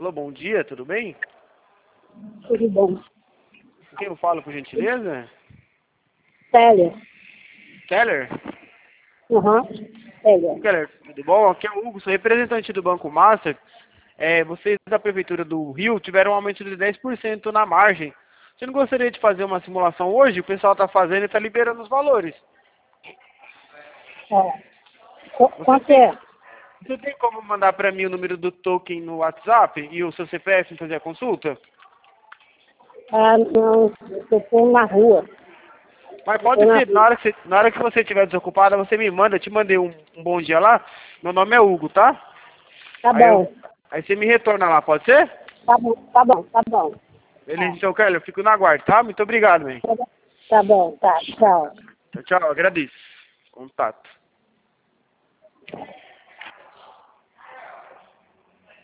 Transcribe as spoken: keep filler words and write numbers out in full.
Alô, bom dia, tudo bem? Tudo bom. Com quem eu falo, por gentileza? Célia. Keller? Aham. Célia. Keller, tudo bom? Aqui é o Hugo, sou representante do Banco Master. É, vocês da Prefeitura do Rio tiveram um aumento de dez por cento na margem. Você não gostaria de fazer uma simulação hoje? O pessoal está fazendo e está liberando os valores. É. Qu- Você Quanto tem, é? você tem como mandar para mim o número do token no WhatsApp e o seu C P F e fazer a consulta? Ah, não. Eu estou na rua. Mas Eu tô pode na ser, na rua. hora que você, na hora que você estiver desocupada, você me manda, eu te mandei um, um bom dia lá. Meu nome é Hugo, tá? Tá Aí, eu, bom. aí você me retorna lá, pode ser? Tá bom, tá bom, tá bom. Beleza, então, Carlos, eu fico na guarda, tá? Muito obrigado, man. Tá bom, tá. Tchau. Tchau, tchau, agradeço. Contato.